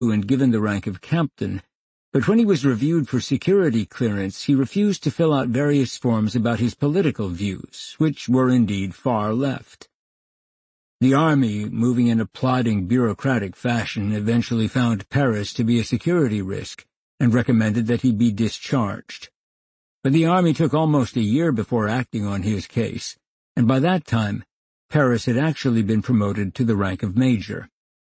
and given the rank of captain, but when he was reviewed for security clearance, he refused to fill out various forms about his political views, which were indeed far left. The Army, moving in a plodding bureaucratic fashion, eventually found Paris to be a security risk and recommended that he be discharged. But the Army took almost a year before acting on his case, and by that time, Paris had actually been promoted to the rank of major.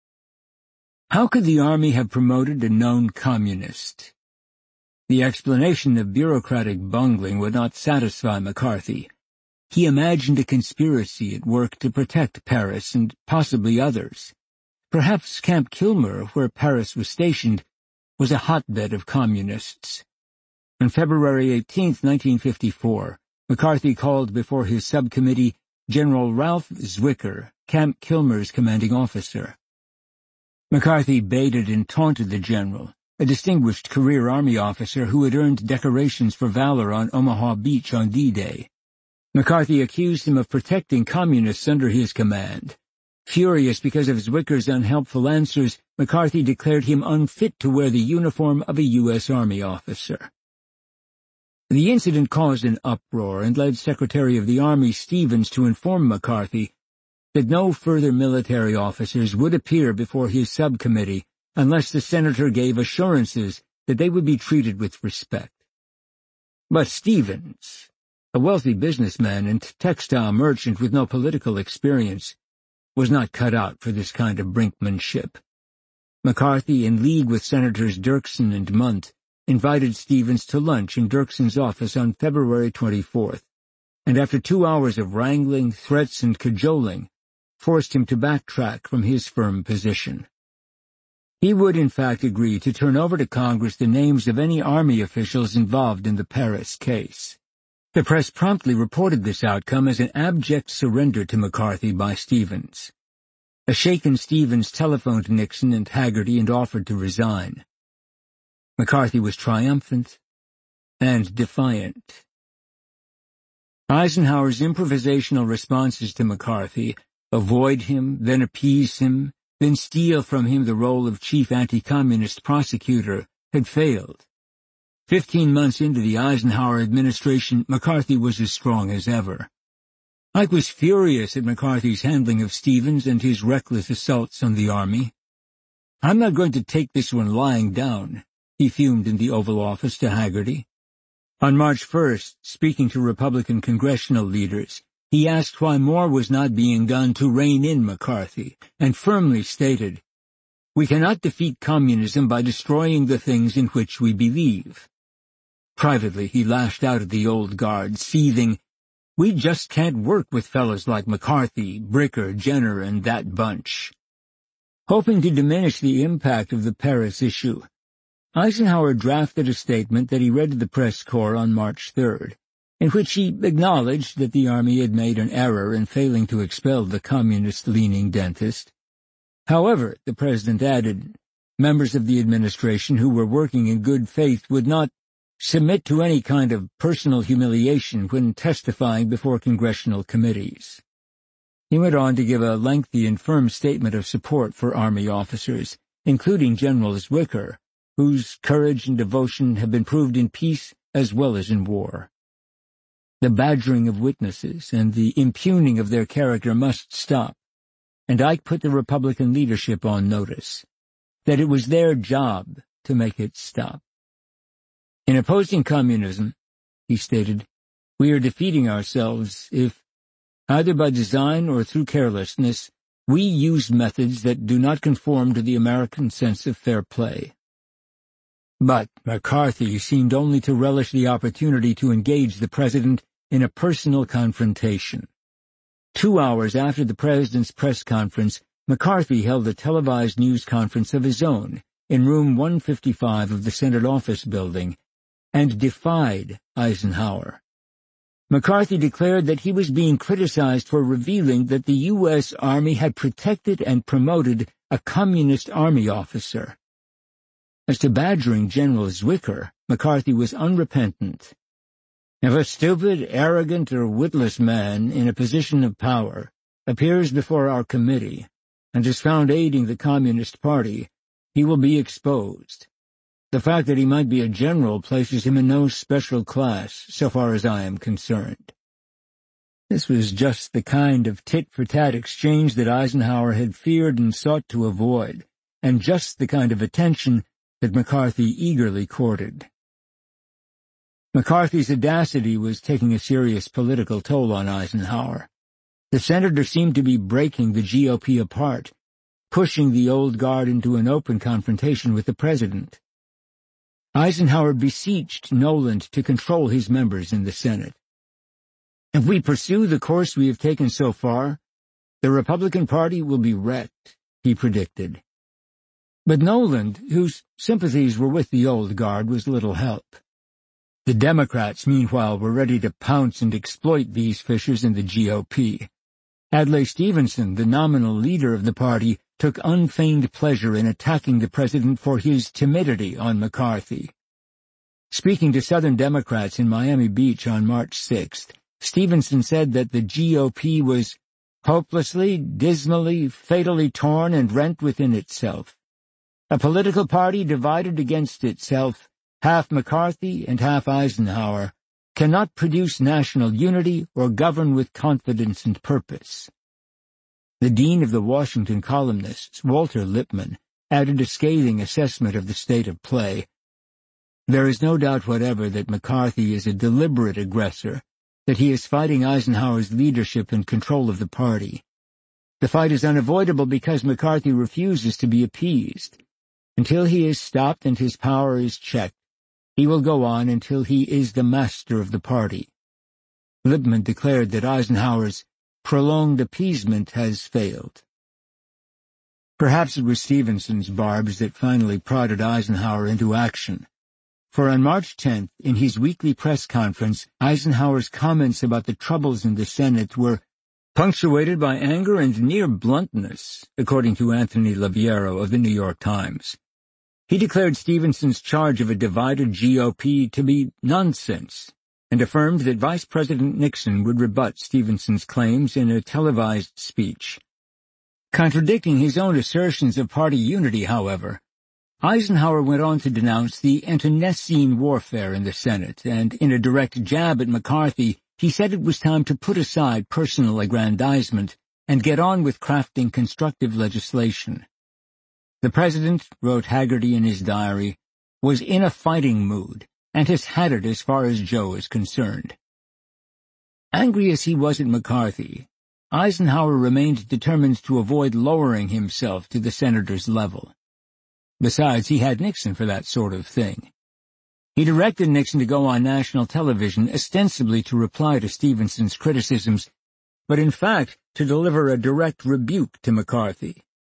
How could the Army have promoted a known communist? The explanation of bureaucratic bungling would not satisfy McCarthy. He imagined a conspiracy at work to protect Paris and possibly others. Perhaps Camp Kilmer, where Paris was stationed, was a hotbed of communists. On February 18, 1954, McCarthy called before his subcommittee General Ralph Zwicker, Camp Kilmer's commanding officer. McCarthy baited and taunted the general, a distinguished career Army officer who had earned decorations for valor on Omaha Beach on D-Day. McCarthy accused him of protecting communists under his command. Furious because of Zwicker's unhelpful answers, McCarthy declared him unfit to wear the uniform of a U.S. Army officer. The incident caused an uproar and led Secretary of the Army Stevens to inform McCarthy that no further military officers would appear before his subcommittee unless the senator gave assurances that they would be treated with respect. But Stevens, a wealthy businessman and textile merchant with no political experience, was not cut out for this kind of brinkmanship. McCarthy, in league with Senators Dirksen and Munt, invited Stevens to lunch in Dirksen's office on February 24th, and after 2 hours of wrangling, threats, and cajoling, forced him to backtrack from his firm position. He would, in fact, agree to turn over to Congress the names of any Army officials involved in the Paris case. The press promptly reported this outcome as an abject surrender to McCarthy by Stevens. A shaken Stevens telephoned Nixon and Haggerty and offered to resign. McCarthy was triumphant and defiant. Eisenhower's improvisational responses to McCarthy, avoid him, then appease him, then steal from him the role of chief anti-communist prosecutor, had failed. 15 months into the Eisenhower administration, McCarthy was as strong as ever. Ike was furious at McCarthy's handling of Stevens and his reckless assaults on the Army. "I'm not going to take this one lying down," he fumed in the Oval Office to Haggerty. On March 1st, speaking to Republican congressional leaders, he asked why more was not being done to rein in McCarthy, and firmly stated, "We cannot defeat communism by destroying the things in which we believe." Privately, he lashed out at the old guard, seething, "We just can't work with fellows like McCarthy, Bricker, Jenner, and that bunch." Hoping to diminish the impact of the Paris issue, Eisenhower drafted a statement that he read to the press corps on March 3rd, in which he acknowledged that the Army had made an error in failing to expel the communist-leaning dentist. However, the President added, members of the administration who were working in good faith would not submit to any kind of personal humiliation when testifying before congressional committees. He went on to give a lengthy and firm statement of support for Army officers, including General Zwicker, whose courage and devotion have been proved in peace as well as in war. The badgering of witnesses and the impugning of their character must stop, and Ike put the Republican leadership on notice that it was their job to make it stop. "In opposing communism," he stated, "we are defeating ourselves if, either by design or through carelessness, we use methods that do not conform to the American sense of fair play." But McCarthy seemed only to relish the opportunity to engage the President in a personal confrontation. 2 hours after the President's press conference, McCarthy held a televised news conference of his own in room 155 of the Senate Office Building, and defied Eisenhower. McCarthy declared that he was being criticized for revealing that the U.S. Army had protected and promoted a communist Army officer. As to badgering General Zwicker, McCarthy was unrepentant. "If a stupid, arrogant, or witless man in a position of power appears before our committee and is found aiding the Communist Party, he will be exposed. The fact that he might be a general places him in no special class, so far as I am concerned." This was just the kind of tit-for-tat exchange that Eisenhower had feared and sought to avoid, and just the kind of attention that McCarthy eagerly courted. McCarthy's audacity was taking a serious political toll on Eisenhower. The senator seemed to be breaking the GOP apart, pushing the old guard into an open confrontation with the president. Eisenhower beseeched Noland to control his members in the Senate. "If we pursue the course we have taken so far, the Republican Party will be wrecked," he predicted. But Noland, whose sympathies were with the old guard, was little help. The Democrats, meanwhile, were ready to pounce and exploit these fissures in the GOP. Adlai Stevenson, the nominal leader of the party, took unfeigned pleasure in attacking the president for his timidity on McCarthy. Speaking to Southern Democrats in Miami Beach on March 6th, Stevenson said that the GOP was hopelessly, dismally, fatally torn and rent within itself. A political party divided against itself, half McCarthy and half Eisenhower, cannot produce national unity or govern with confidence and purpose. The dean of the Washington columnists, Walter Lippmann, added a scathing assessment of the state of play. "There is no doubt whatever that McCarthy is a deliberate aggressor, that he is fighting Eisenhower's leadership and control of the party. The fight is unavoidable because McCarthy refuses to be appeased. Until he is stopped and his power is checked, he will go on until he is the master of the party." Lippmann declared that Eisenhower's prolonged appeasement has failed. Perhaps it was Stevenson's barbs that finally prodded Eisenhower into action. For on March 10th, in his weekly press conference, Eisenhower's comments about the troubles in the Senate were punctuated by anger and near bluntness, according to Anthony Laviero of the New York Times. He declared Stevenson's charge of a divided GOP to be nonsense, and affirmed that Vice President Nixon would rebut Stevenson's claims in a televised speech. Contradicting his own assertions of party unity, however, Eisenhower went on to denounce the internecine warfare in the Senate, and in a direct jab at McCarthy, he said it was time to put aside personal aggrandizement and get on with crafting constructive legislation. The president, wrote Hagerty in his diary, was in a fighting mood, and has had it as far as Joe is concerned. Angry as he was at McCarthy, Eisenhower remained determined to avoid lowering himself to the senator's level. Besides, he had Nixon for that sort of thing. He directed Nixon to go on national television, ostensibly to reply to Stevenson's criticisms, but in fact to deliver a direct rebuke to McCarthy.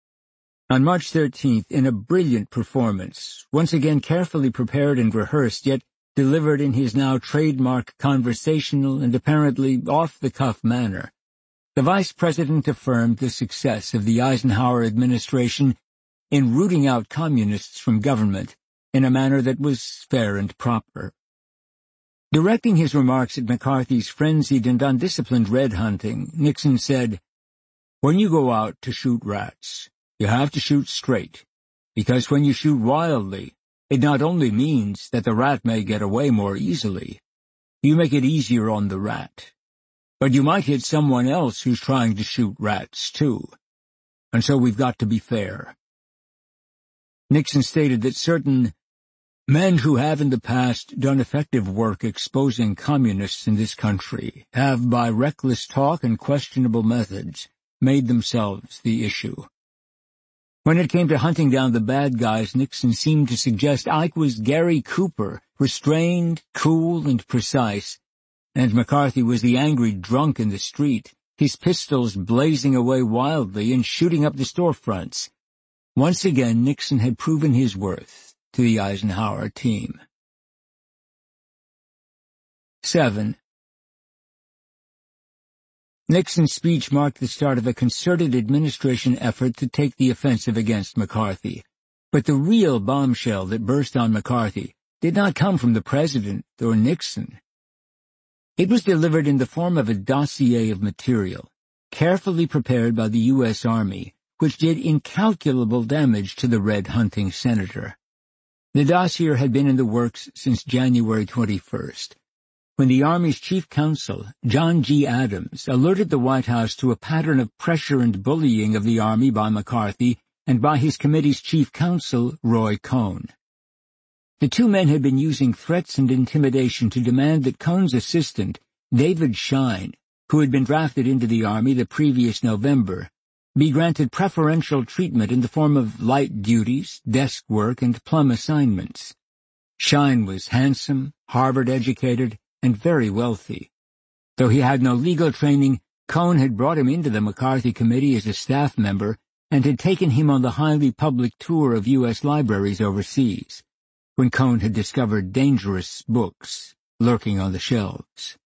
On March 13th, in a brilliant performance, once again carefully prepared and rehearsed, yet delivered in his now trademark conversational and apparently off-the-cuff manner, the Vice President affirmed the success of the Eisenhower administration in rooting out communists from government in a manner that was fair and proper. Directing his remarks at McCarthy's frenzied and undisciplined red hunting, Nixon said, "When you go out to shoot rats, you have to shoot straight, because when you shoot wildly, it not only means that the rat may get away more easily, you make it easier on the rat, but you might hit someone else who's trying to shoot rats too, and so we've got to be fair." Nixon stated that certain men who have in the past done effective work exposing communists in this country have, by reckless talk and questionable methods, made themselves the issue. When it came to hunting down the bad guys, Nixon seemed to suggest Ike was Gary Cooper, restrained, cool, and precise, and McCarthy was the angry drunk in the street, his pistols blazing away wildly and shooting up the storefronts. Once again, Nixon had proven his worth to the Eisenhower team. 7. Nixon's speech marked the start of a concerted administration effort to take the offensive against McCarthy. But the real bombshell that burst on McCarthy did not come from the President or Nixon. It was delivered in the form of a dossier of material, carefully prepared by the U.S. Army, which did incalculable damage to the red hunting senator. The dossier had been in the works since January 21st, when the Army's chief counsel, John G. Adams, alerted the White House to a pattern of pressure and bullying of the Army by McCarthy and by his committee's chief counsel, Roy Cohn. The two men had been using threats and intimidation to demand that Cohn's assistant, David Schein, who had been drafted into the Army the previous November, be granted preferential treatment in the form of light duties, desk work, and plum assignments. Schein was handsome, Harvard-educated, and very wealthy. Though he had no legal training, Cohn had brought him into the McCarthy Committee as a staff member and had taken him on the highly public tour of U.S. libraries overseas, when Cohn had discovered dangerous books lurking on the shelves.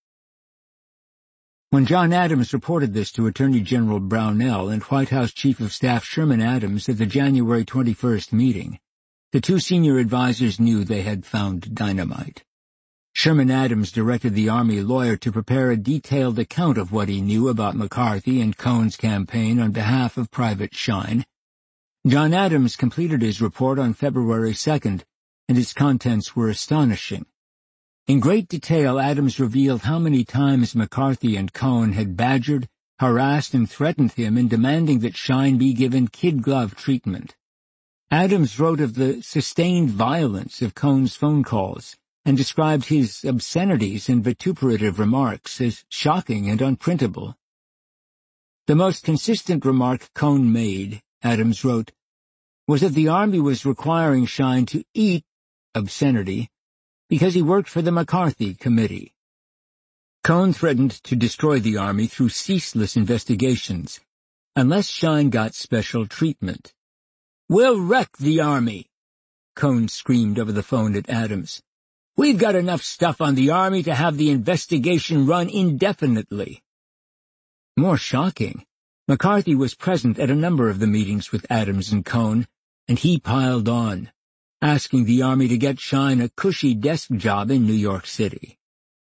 When John Adams reported this to Attorney General Brownell and White House Chief of Staff Sherman Adams at the January 21st meeting, the two senior advisers knew they had found dynamite. Sherman Adams directed the Army lawyer to prepare a detailed account of what he knew about McCarthy and Cohn's campaign on behalf of Private Schein. John Adams completed his report on February 2nd, and its contents were astonishing. In great detail, Adams revealed how many times McCarthy and Cohn had badgered, harassed, and threatened him in demanding that Schein be given kid-glove treatment. Adams wrote of the sustained violence of Cohn's phone calls and described his obscenities and vituperative remarks as shocking and unprintable. The most consistent remark Cohn made, Adams wrote, was that the Army was requiring Schein to eat obscenity because he worked for the McCarthy Committee. Cohn threatened to destroy the Army through ceaseless investigations, unless Schein got special treatment. "We'll wreck the Army," Cohn screamed over the phone at Adams. "We've got enough stuff on the Army to have the investigation run indefinitely." More shocking, McCarthy was present at a number of the meetings with Adams and Cohn, and he piled on, asking the Army to get Schein a cushy desk job in New York City.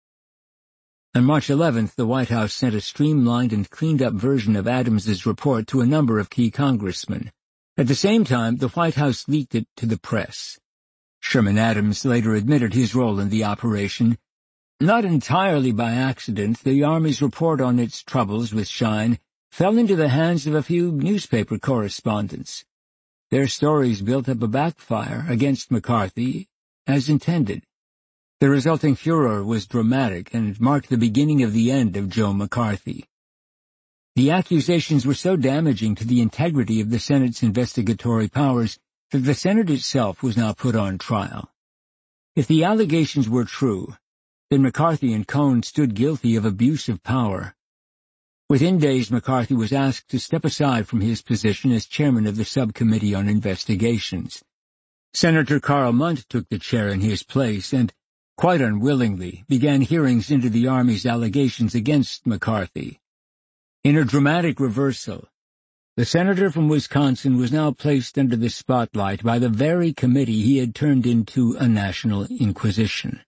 On March 11th, the White House sent a streamlined and cleaned-up version of Adams's report to a number of key congressmen. At the same time, the White House leaked it to the press. Sherman Adams later admitted his role in the operation. Not entirely by accident, the Army's report on its troubles with Schein fell into the hands of a few newspaper correspondents. Their stories built up a backfire against McCarthy, as intended. The resulting furor was dramatic and marked the beginning of the end of Joe McCarthy. The accusations were so damaging to the integrity of the Senate's investigatory powers that the Senate itself was now put on trial. If the allegations were true, then McCarthy and Cohn stood guilty of abuse of power. Within days, McCarthy was asked to step aside from his position as chairman of the Subcommittee on Investigations. Senator Carl Mundt took the chair in his place and, quite unwillingly, began hearings into the Army's allegations against McCarthy. In a dramatic reversal, the senator from Wisconsin was now placed under the spotlight by the very committee he had turned into a national inquisition.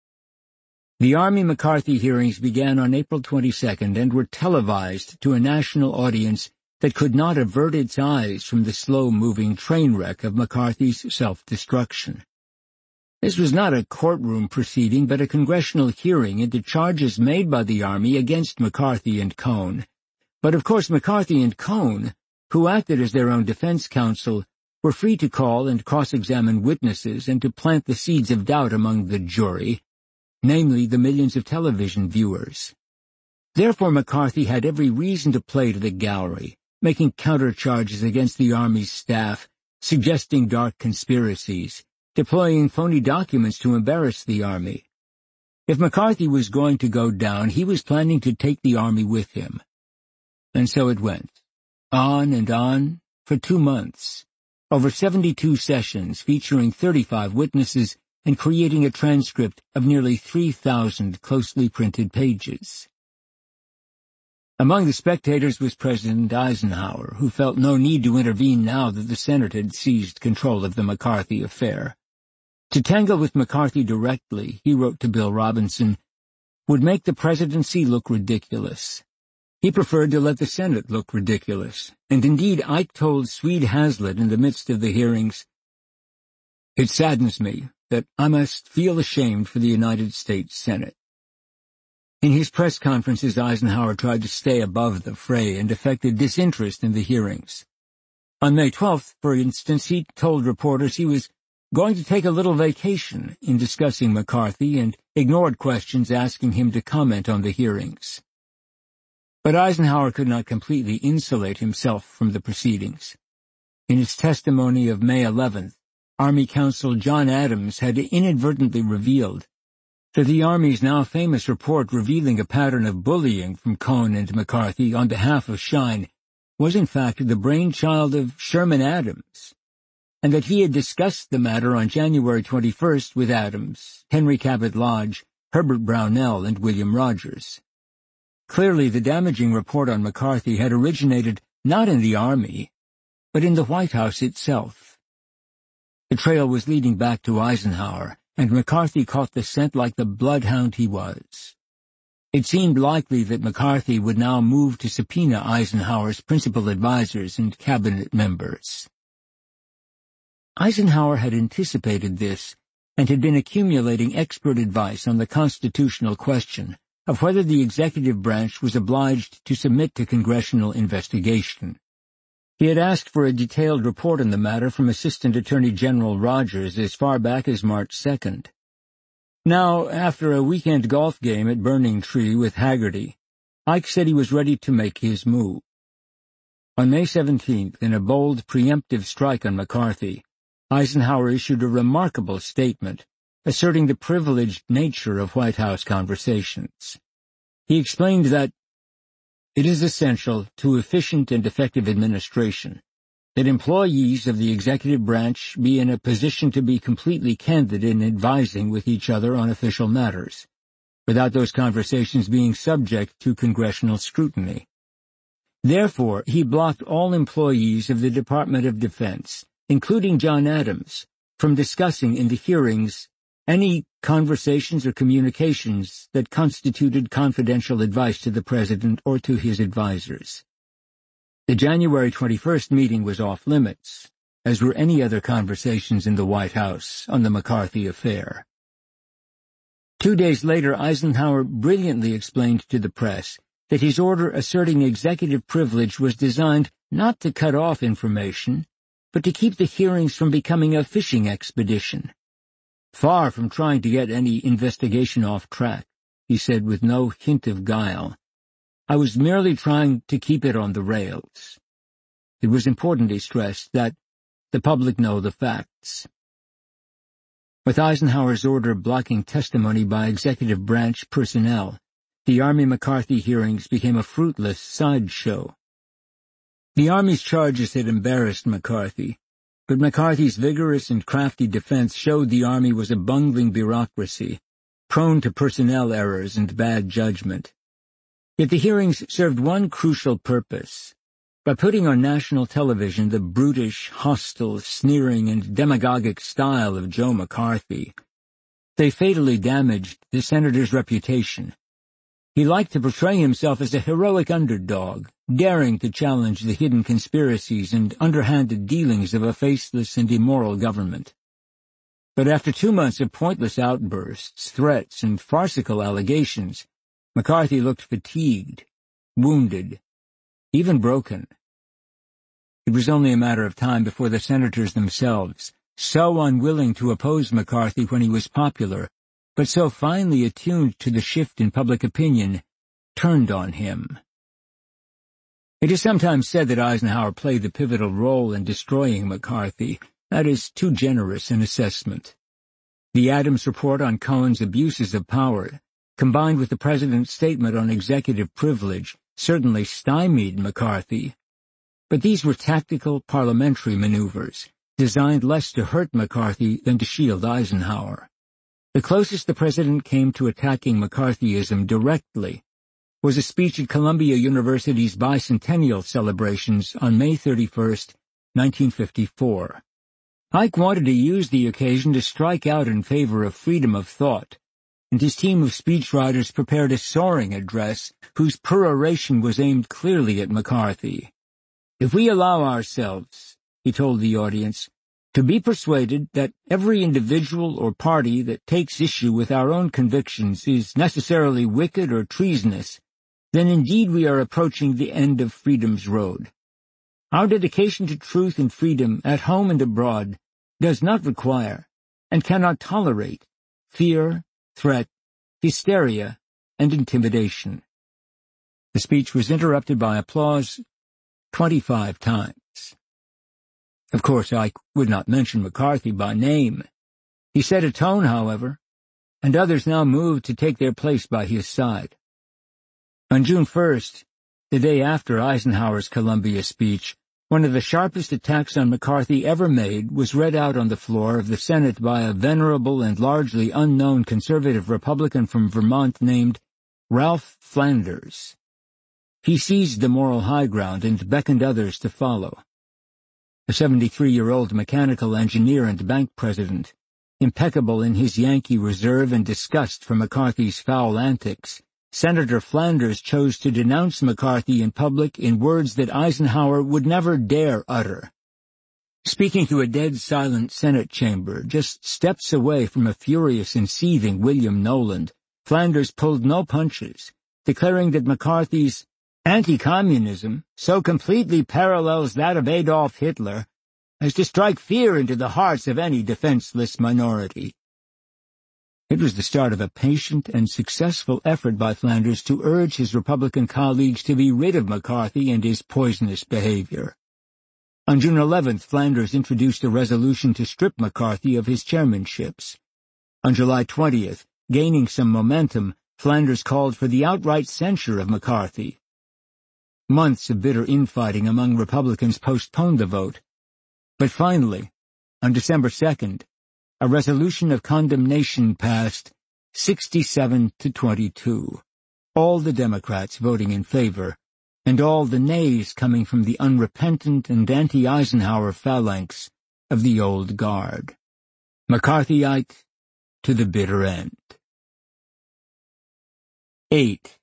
The Army-McCarthy hearings began on April 22nd and were televised to a national audience that could not avert its eyes from the slow-moving train wreck of McCarthy's self-destruction. This was not a courtroom proceeding, but a congressional hearing into charges made by the Army against McCarthy and Cohn. But of course McCarthy and Cohn, who acted as their own defense counsel, were free to call and cross-examine witnesses and to plant the seeds of doubt among the jury, namely the millions of television viewers. Therefore McCarthy had every reason to play to the gallery, making countercharges against the Army's staff, suggesting dark conspiracies, deploying phony documents to embarrass the Army. If McCarthy was going to go down, he was planning to take the Army with him. And so it went, on and on, for 2 months, over 72 sessions featuring 35 witnesses and creating a transcript of nearly 3,000 closely printed pages. Among the spectators was President Eisenhower, who felt no need to intervene now that the Senate had seized control of the McCarthy affair. To tangle with McCarthy directly, he wrote to Bill Robinson, would make the presidency look ridiculous. He preferred to let the Senate look ridiculous, and indeed Ike told Swede Hazlitt in the midst of the hearings, "It saddens me that I must feel ashamed for the United States Senate." In his press conferences, Eisenhower tried to stay above the fray and affected disinterest in the hearings. On May 12th, for instance, he told reporters he was going to take a little vacation in discussing McCarthy and ignored questions asking him to comment on the hearings. But Eisenhower could not completely insulate himself from the proceedings. In his testimony of May 11th, Army Counsel John Adams had inadvertently revealed that the Army's now famous report revealing a pattern of bullying from Cohn and McCarthy on behalf of Schein was in fact the brainchild of Sherman Adams, and that he had discussed the matter on January 21st with Adams, Henry Cabot Lodge, Herbert Brownell, and William Rogers. Clearly, the damaging report on McCarthy had originated not in the Army, but in the White House itself. The trail was leading back to Eisenhower, and McCarthy caught the scent like the bloodhound he was. It seemed likely that McCarthy would now move to subpoena Eisenhower's principal advisers and cabinet members. Eisenhower had anticipated this and had been accumulating expert advice on the constitutional question of whether the executive branch was obliged to submit to congressional investigation. He had asked for a detailed report on the matter from Assistant Attorney General Rogers as far back as March 2nd. Now, after a weekend golf game at Burning Tree with Haggerty, Ike said he was ready to make his move. On May 17th, in a bold preemptive strike on McCarthy, Eisenhower issued a remarkable statement asserting the privileged nature of White House conversations. He explained that it is essential to efficient and effective administration that employees of the executive branch be in a position to be completely candid in advising with each other on official matters, without those conversations being subject to congressional scrutiny. Therefore, he blocked all employees of the Department of Defense, including John Adams, from discussing in the hearings any conversations or communications that constituted confidential advice to the President or to his advisers. The January 21st meeting was off limits, as were any other conversations in the White House on the McCarthy affair. 2 days later, Eisenhower brilliantly explained to the press that his order asserting executive privilege was designed not to cut off information, but to keep the hearings from becoming a fishing expedition. Far from trying to get any investigation off track, he said with no hint of guile, I was merely trying to keep it on the rails. It was important, he stressed, that the public know the facts. With Eisenhower's order blocking testimony by executive branch personnel, the Army McCarthy hearings became a fruitless sideshow. The Army's charges had embarrassed McCarthy, but McCarthy's vigorous and crafty defense showed the Army was a bungling bureaucracy, prone to personnel errors and bad judgment. Yet the hearings served one crucial purpose. By putting on national television the brutish, hostile, sneering, and demagogic style of Joe McCarthy, they fatally damaged the senator's reputation. He liked to portray himself as a heroic underdog, daring to challenge the hidden conspiracies and underhanded dealings of a faceless and immoral government. But after 2 months of pointless outbursts, threats, and farcical allegations, McCarthy looked fatigued, wounded, even broken. It was only a matter of time before the senators themselves, so unwilling to oppose McCarthy when he was popular, but so finely attuned to the shift in public opinion, turned on him. It is sometimes said that Eisenhower played the pivotal role in destroying McCarthy. That is too generous an assessment. The Adams report on Cohen's abuses of power, combined with the President's statement on executive privilege, certainly stymied McCarthy. But these were tactical parliamentary maneuvers, designed less to hurt McCarthy than to shield Eisenhower. The closest the President came to attacking McCarthyism directly was a speech at Columbia University's bicentennial celebrations on May 31, 1954. Ike wanted to use the occasion to strike out in favor of freedom of thought, and his team of speechwriters prepared a soaring address whose peroration was aimed clearly at McCarthy. "If we allow ourselves," he told the audience, "to be persuaded that every individual or party that takes issue with our own convictions is necessarily wicked or treasonous, then indeed we are approaching the end of freedom's road. Our dedication to truth and freedom at home and abroad does not require, and cannot tolerate, fear, threat, hysteria, and intimidation." The speech was interrupted by applause 25 times. Of course, Ike would not mention McCarthy by name. He set a tone, however, and others now moved to take their place by his side. On June 1st, the day after Eisenhower's Columbia speech, one of the sharpest attacks on McCarthy ever made was read out on the floor of the Senate by a venerable and largely unknown conservative Republican from Vermont named Ralph Flanders. He seized the moral high ground and beckoned others to follow. A 73-year-old mechanical engineer and bank president, impeccable in his Yankee reserve and disgust for McCarthy's foul antics, Senator Flanders chose to denounce McCarthy in public in words that Eisenhower would never dare utter. Speaking to a dead-silent Senate chamber, just steps away from a furious and seething William Noland, Flanders pulled no punches, declaring that McCarthy's anti-communism so completely parallels that of Adolf Hitler as to strike fear into the hearts of any defenseless minority. It was the start of a patient and successful effort by Flanders to urge his Republican colleagues to be rid of McCarthy and his poisonous behavior. On June 11th, Flanders introduced a resolution to strip McCarthy of his chairmanships. On July 20th, gaining some momentum, Flanders called for the outright censure of McCarthy. Months of bitter infighting among Republicans postponed the vote. But finally, on December 2nd, a resolution of condemnation passed 67-22, all the Democrats voting in favor, and all the nays coming from the unrepentant and anti-Eisenhower phalanx of the old guard. McCarthyite to the bitter end. 8.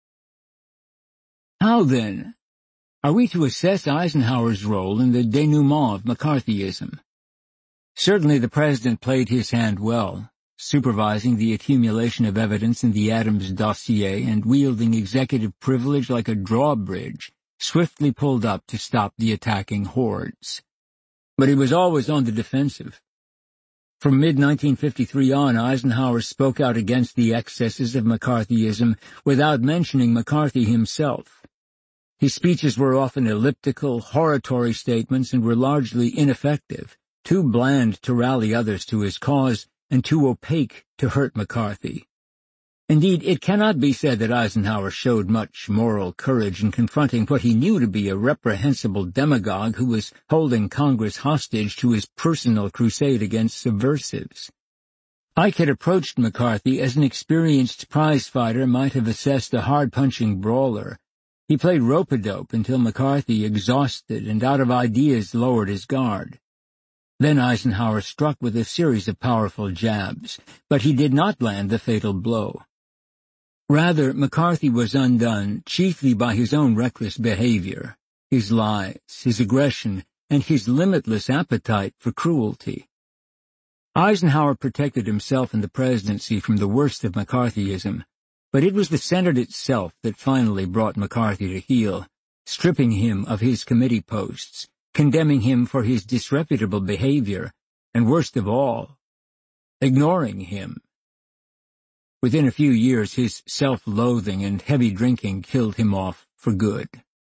How, then, are we to assess Eisenhower's role in the denouement of McCarthyism? Certainly the President played his hand well, supervising the accumulation of evidence in the Adams dossier and wielding executive privilege like a drawbridge, swiftly pulled up to stop the attacking hordes. But he was always on the defensive. From mid-1953 on, Eisenhower spoke out against the excesses of McCarthyism without mentioning McCarthy himself. His speeches were often elliptical, hortatory statements and were largely ineffective, too bland to rally others to his cause, and too opaque to hurt McCarthy. Indeed, it cannot be said that Eisenhower showed much moral courage in confronting what he knew to be a reprehensible demagogue who was holding Congress hostage to his personal crusade against subversives. Ike had approached McCarthy as an experienced prizefighter might have assessed a hard-punching brawler. He played rope-a-dope until McCarthy, exhausted and out of ideas, lowered his guard. Then Eisenhower struck with a series of powerful jabs, but he did not land the fatal blow. Rather, McCarthy was undone chiefly by his own reckless behavior, his lies, his aggression, and his limitless appetite for cruelty. Eisenhower protected himself and the presidency from the worst of McCarthyism, but it was the Senate itself that finally brought McCarthy to heel, stripping him of his committee posts, condemning him for his disreputable behavior, and worst of all, ignoring him. Within a few years, his self-loathing and heavy drinking killed him off for good.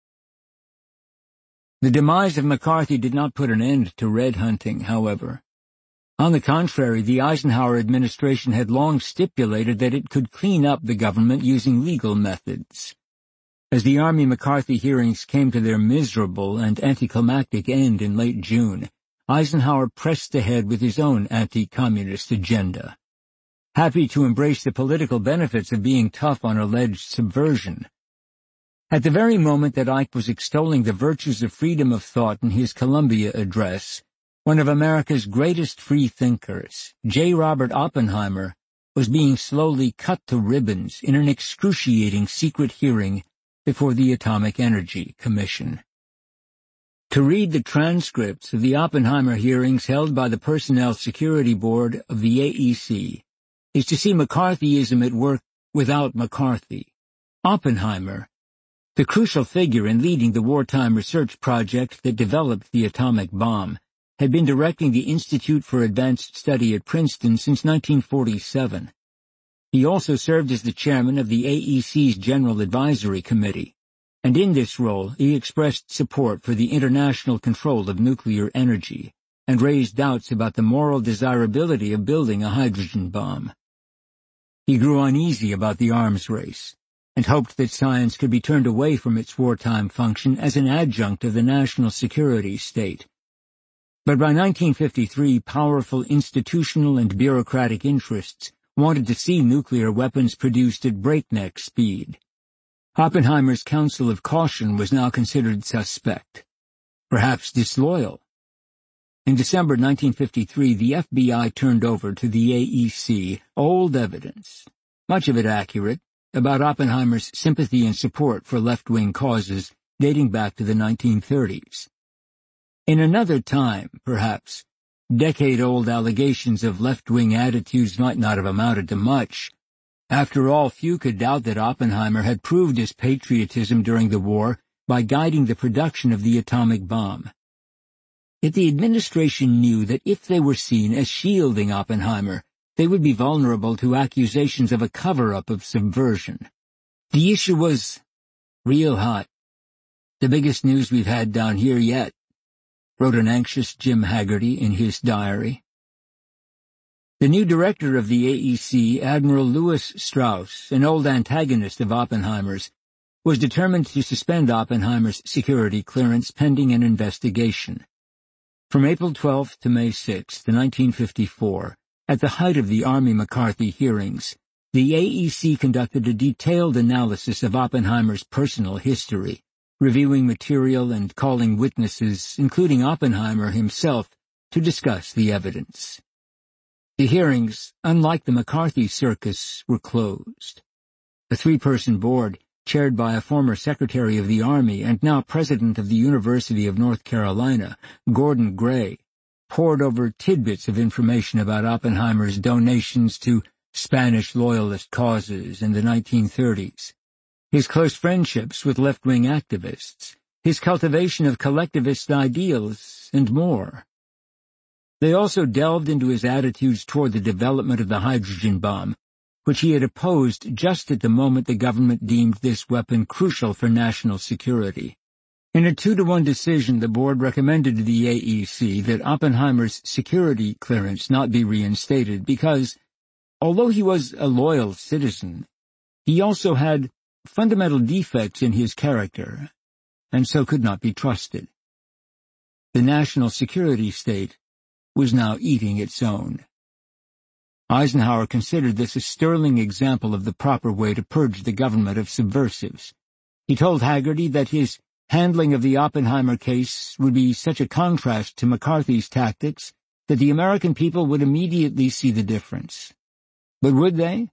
The demise of McCarthy did not put an end to red hunting, however. On the contrary, the Eisenhower administration had long stipulated that it could clean up the government using legal methods. As the Army-McCarthy hearings came to their miserable and anticlimactic end in late June, Eisenhower pressed ahead with his own anti-communist agenda. Happy to embrace the political benefits of being tough on alleged subversion. At the very moment that Ike was extolling the virtues of freedom of thought in his Columbia address, one of America's greatest free thinkers, J. Robert Oppenheimer, was being slowly cut to ribbons in an excruciating secret hearing before the Atomic Energy Commission. To read the transcripts of the Oppenheimer hearings held by the Personnel Security Board of the AEC is to see McCarthyism at work without McCarthy. Oppenheimer, the crucial figure in leading the wartime research project that developed the atomic bomb, had been directing the Institute for Advanced Study at Princeton since 1947. He also served as the chairman of the AEC's General Advisory Committee, and in this role he expressed support for the international control of nuclear energy and raised doubts about the moral desirability of building a hydrogen bomb. He grew uneasy about the arms race and hoped that science could be turned away from its wartime function as an adjunct of the national security state. But by 1953, powerful institutional and bureaucratic interests wanted to see nuclear weapons produced at breakneck speed. Oppenheimer's counsel of caution was now considered suspect, perhaps disloyal. In December 1953, the FBI turned over to the AEC old evidence, much of it accurate, about Oppenheimer's sympathy and support for left-wing causes dating back to the 1930s. In another time, perhaps, decade-old allegations of left-wing attitudes might not have amounted to much. After all, few could doubt that Oppenheimer had proved his patriotism during the war by guiding the production of the atomic bomb. Yet the administration knew that if they were seen as shielding Oppenheimer, they would be vulnerable to accusations of a cover-up of subversion. The issue was real hot. "The biggest news we've had down here yet," wrote an anxious Jim Haggerty in his diary. The new director of the AEC, Admiral Lewis Strauss, an old antagonist of Oppenheimer's, was determined to suspend Oppenheimer's security clearance pending an investigation. From April 12 to May 6, 1954, at the height of the Army McCarthy hearings, the AEC conducted a detailed analysis of Oppenheimer's personal history, reviewing material and calling witnesses, including Oppenheimer himself, to discuss the evidence. The hearings, unlike the McCarthy circus, were closed. A three-person board, chaired by a former Secretary of the Army and now President of the University of North Carolina, Gordon Gray, pored over tidbits of information about Oppenheimer's donations to Spanish loyalist causes in the 1930s, his close friendships with left-wing activists, his cultivation of collectivist ideals, and more. They also delved into his attitudes toward the development of the hydrogen bomb, which he had opposed just at the moment the government deemed this weapon crucial for national security. In a 2-to-1 decision, the board recommended to the AEC that Oppenheimer's security clearance not be reinstated because, although he was a loyal citizen, he also had fundamental defects in his character, and so could not be trusted. The national security state was now eating its own. Eisenhower considered this a sterling example of the proper way to purge the government of subversives. He told Haggerty that his handling of the Oppenheimer case would be such a contrast to McCarthy's tactics that the American people would immediately see the difference. But would they?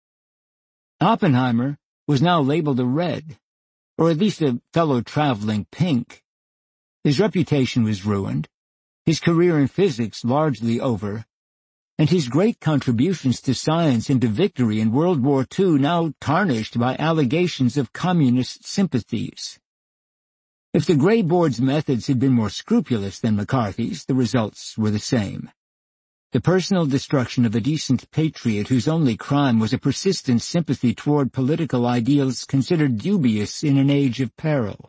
Oppenheimer was now labeled a red, or at least a fellow traveling pink. His reputation was ruined, his career in physics largely over, and his great contributions to science and to victory in World War II now tarnished by allegations of communist sympathies. If the Gray Board's methods had been more scrupulous than McCarthy's, the results were the same. The personal destruction of a decent patriot whose only crime was a persistent sympathy toward political ideals considered dubious in an age of peril.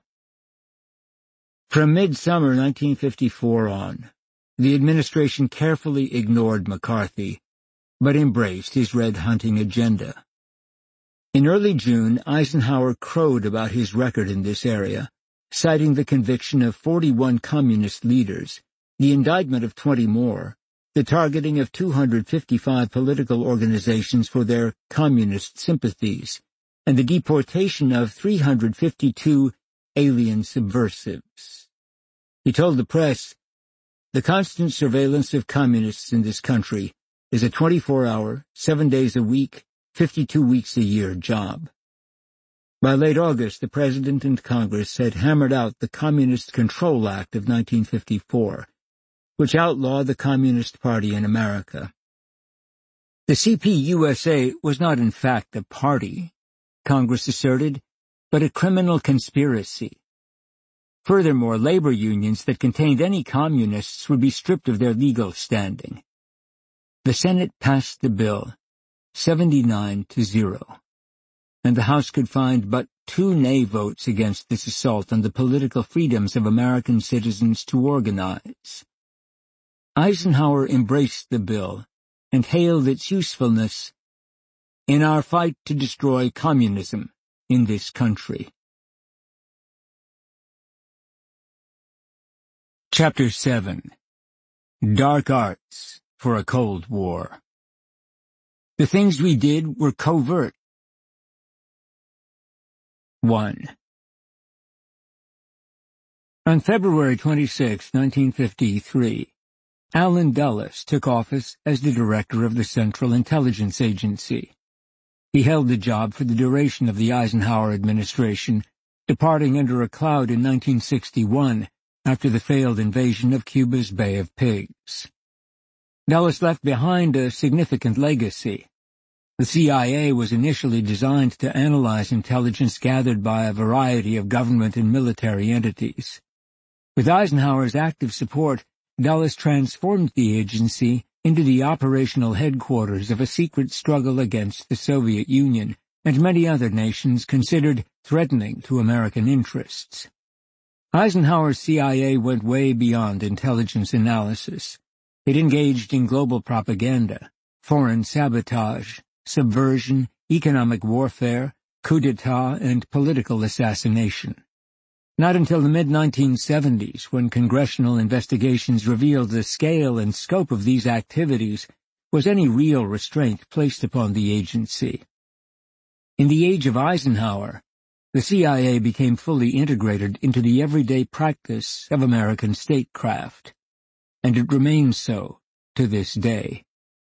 From midsummer 1954 on, the administration carefully ignored McCarthy, but embraced his red hunting agenda. In early June, Eisenhower crowed about his record in this area, citing the conviction of 41 communist leaders, the indictment of 20 more, the targeting of 255 political organizations for their communist sympathies, and the deportation of 352 alien subversives. He told the press, "The constant surveillance of communists in this country is a 24-hour, 7 days a week, 52 weeks a year job. By late August, the President and Congress had hammered out the Communist Control Act of 1954, which outlawed the Communist Party in America. The CPUSA was not in fact a party, Congress asserted, but a criminal conspiracy. Furthermore, labor unions that contained any communists would be stripped of their legal standing. The Senate passed the bill 79-0, and the House could find but 2 nay votes against this assault on the political freedoms of American citizens to organize. Eisenhower embraced the bill and hailed its usefulness in our fight to destroy communism in this country. Chapter 7. Dark Arts for a Cold War. The things we did were covert. 1. On February 26, 1953, Allen Dulles took office as the director of the Central Intelligence Agency. He held the job for the duration of the Eisenhower administration, departing under a cloud in 1961 after the failed invasion of Cuba's Bay of Pigs. Dulles left behind a significant legacy. The CIA was initially designed to analyze intelligence gathered by a variety of government and military entities. With Eisenhower's active support, Dulles transformed the agency into the operational headquarters of a secret struggle against the Soviet Union and many other nations considered threatening to American interests. Eisenhower's CIA went way beyond intelligence analysis. It engaged in global propaganda, foreign sabotage, subversion, economic warfare, coup d'etat, and political assassination. Not until the mid-1970s, when congressional investigations revealed the scale and scope of these activities, was any real restraint placed upon the agency. In the age of Eisenhower, the CIA became fully integrated into the everyday practice of American statecraft, and it remains so to this day.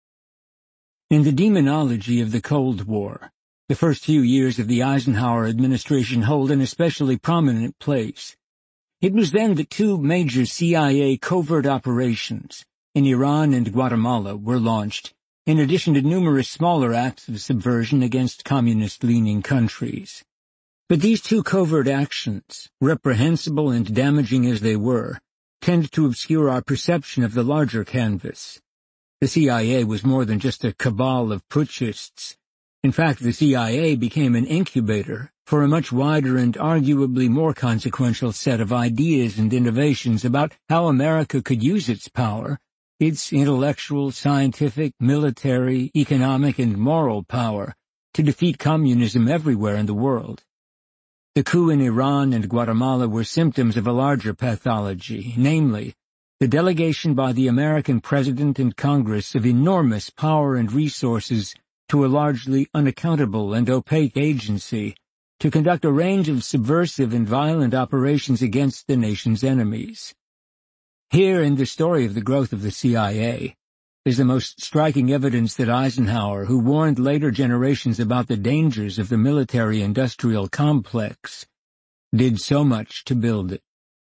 In the demonology of the Cold War, the first few years of the Eisenhower administration hold an especially prominent place. It was then that 2 major CIA covert operations, in Iran and Guatemala, were launched, in addition to numerous smaller acts of subversion against communist-leaning countries. But these 2 covert actions, reprehensible and damaging as they were, tend to obscure our perception of the larger canvas. The CIA was more than just a cabal of putschists. In fact, the CIA became an incubator for a much wider and arguably more consequential set of ideas and innovations about how America could use its power, its intellectual, scientific, military, economic, and moral power, to defeat communism everywhere in the world. The coup in Iran and Guatemala were symptoms of a larger pathology, namely, the delegation by the American President and Congress of enormous power and resources to a largely unaccountable and opaque agency to conduct a range of subversive and violent operations against the nation's enemies. Here, in the story of the growth of the CIA, is the most striking evidence that Eisenhower, who warned later generations about the dangers of the military-industrial complex, did so much to build it.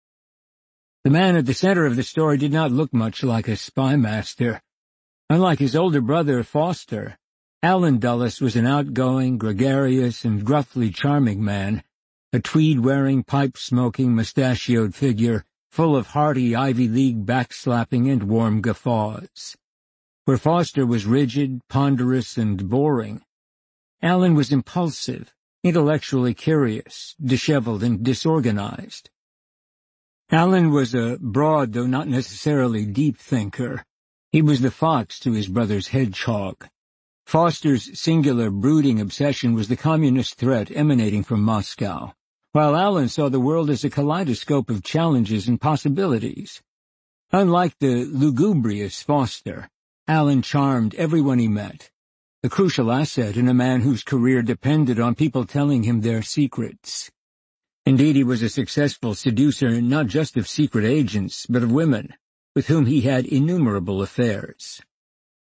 The man at the center of the story did not look much like a spy master. Unlike his older brother, Foster, Allen Dulles was an outgoing, gregarious, and gruffly charming man, a tweed-wearing, pipe-smoking, mustachioed figure, full of hearty Ivy League backslapping and warm guffaws. Where Foster was rigid, ponderous, and boring, Allen was impulsive, intellectually curious, disheveled, and disorganized. Allen was a broad, though not necessarily deep thinker. He was the fox to his brother's hedgehog. Foster's singular, brooding obsession was the communist threat emanating from Moscow, while Allen saw the world as a kaleidoscope of challenges and possibilities. Unlike the lugubrious Foster, Allen charmed everyone he met, a crucial asset in a man whose career depended on people telling him their secrets. Indeed, he was a successful seducer not just of secret agents, but of women, with whom he had innumerable affairs.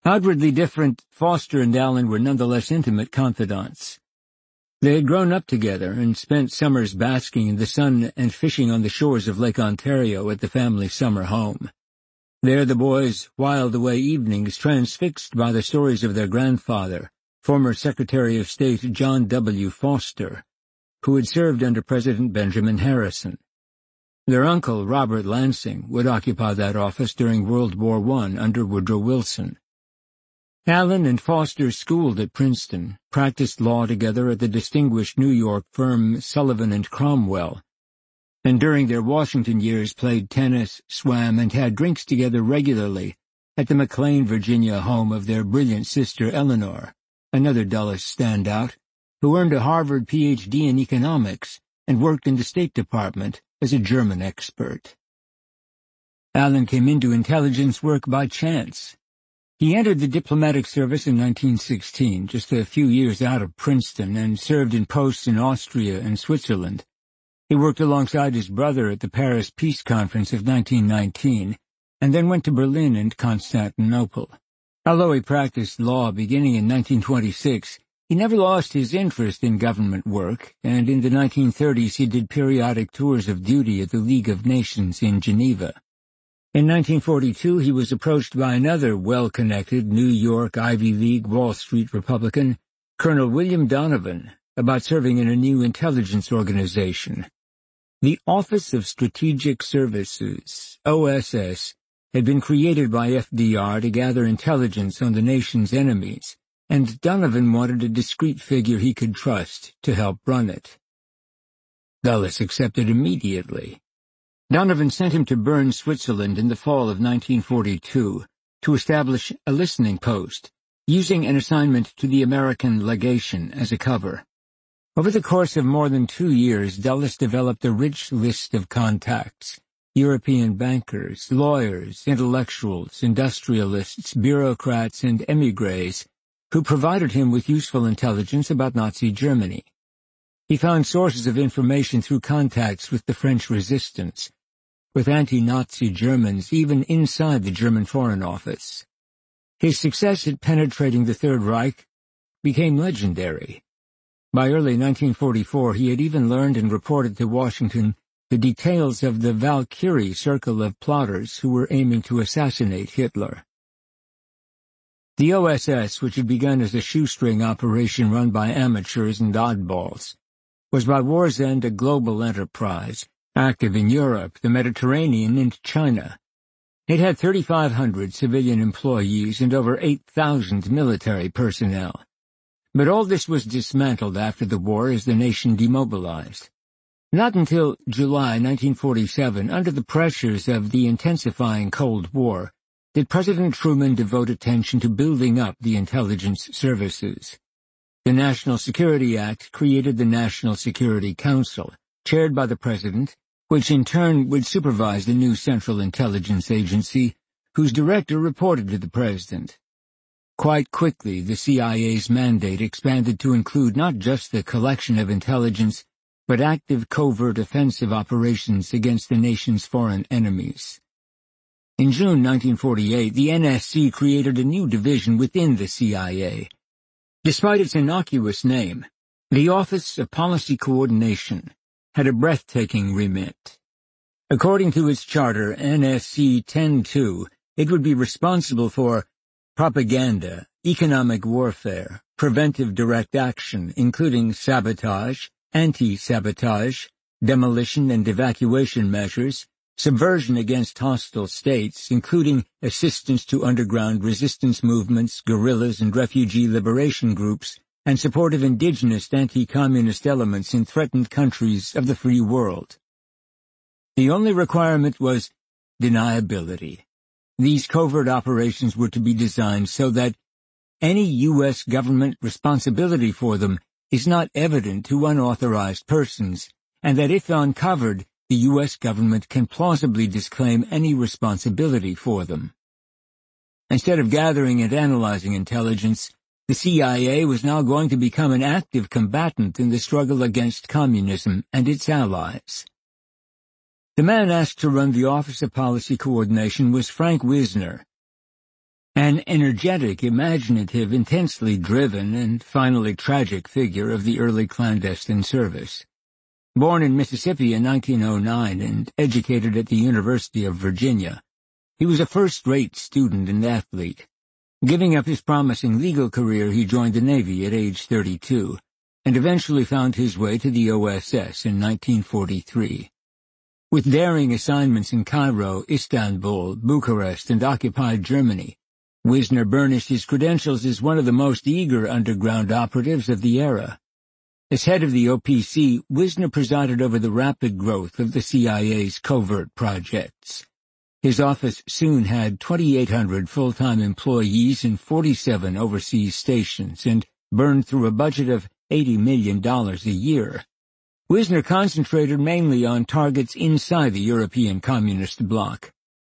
Outwardly different, Foster and Allen were nonetheless intimate confidants. They had grown up together and spent summers basking in the sun and fishing on the shores of Lake Ontario at the family summer home. There the boys whiled away evenings transfixed by the stories of their grandfather, former Secretary of State John W. Foster, who had served under President Benjamin Harrison. Their uncle, Robert Lansing, would occupy that office during World War I under Woodrow Wilson. Allen and Foster schooled at Princeton, practiced law together at the distinguished New York firm Sullivan and Cromwell, and during their Washington years played tennis, swam, and had drinks together regularly at the McLean, Virginia home of their brilliant sister Eleanor, another Dulles standout, who earned a Harvard Ph.D. in economics and worked in the State Department as a German expert. Allen came into intelligence work by chance. He entered the diplomatic service in 1916, just a few years out of Princeton, and served in posts in Austria and Switzerland. He worked alongside his brother at the Paris Peace Conference of 1919, and then went to Berlin and Constantinople. Although he practiced law beginning in 1926, he never lost his interest in government work, and in the 1930s he did periodic tours of duty at the League of Nations in Geneva. In 1942 he was approached by another well-connected New York Ivy League Wall Street Republican, Colonel William Donovan, about serving in a new intelligence organization. The Office of Strategic Services, OSS, had been created by FDR to gather intelligence on the nation's enemies, and Donovan wanted a discreet figure he could trust to help run it. Dulles accepted immediately. Donovan sent him to Bern, Switzerland in the fall of 1942 to establish a listening post, using an assignment to the American legation as a cover. Over the course of more than 2 years, Dulles developed a rich list of contacts: European bankers, lawyers, intellectuals, industrialists, bureaucrats, and émigrés, who provided him with useful intelligence about Nazi Germany. He found sources of information through contacts with the French resistance, with anti-Nazi Germans even inside the German Foreign Office. His success at penetrating the Third Reich became legendary. By early 1944 he had even learned and reported to Washington the details of the Valkyrie circle of plotters who were aiming to assassinate Hitler. The OSS, which had begun as a shoestring operation run by amateurs and oddballs, was by war's end a global enterprise, active in Europe, the Mediterranean, and China. It had 3,500 civilian employees and over 8,000 military personnel. But all this was dismantled after the war as the nation demobilized. Not until July 1947, under the pressures of the intensifying Cold War, did President Truman devote attention to building up the intelligence services. The National Security Act created the National Security Council, chaired by the President, which in turn would supervise the new Central Intelligence Agency, whose director reported to the President. Quite quickly, the CIA's mandate expanded to include not just the collection of intelligence, but active covert offensive operations against the nation's foreign enemies. In June 1948, the NSC created a new division within the CIA. Despite its innocuous name, the Office of Policy Coordination had a breathtaking remit. According to its charter, NSC 10-2, it would be responsible for propaganda, economic warfare, preventive direct action, including sabotage, anti-sabotage, demolition and evacuation measures, subversion against hostile states, including assistance to underground resistance movements, guerrillas, and refugee liberation groups, and support of indigenous anti-communist elements in threatened countries of the free world. The only requirement was deniability. These covert operations were to be designed so that any U.S. government responsibility for them is not evident to unauthorized persons, and that if uncovered, the U.S. government can plausibly disclaim any responsibility for them. Instead of gathering and analyzing intelligence, the CIA was now going to become an active combatant in the struggle against communism and its allies. The man asked to run the Office of Policy Coordination was Frank Wisner. an energetic, imaginative, intensely driven, and finally tragic figure of the early clandestine service. Born in Mississippi in 1909 and educated at the University of Virginia, he was a first-rate student and athlete. Giving up his promising legal career, he joined the Navy at age 32, and eventually found his way to the OSS in 1943. With daring assignments in Cairo, Istanbul, Bucharest, and occupied Germany, Wisner burnished his credentials as one of the most eager underground operatives of the era. As head of the OPC, Wisner presided over the rapid growth of the CIA's covert projects. His office soon had 2,800 full-time employees in 47 overseas stations and burned through a budget of $80 million a year. Wisner concentrated mainly on targets inside the European Communist bloc.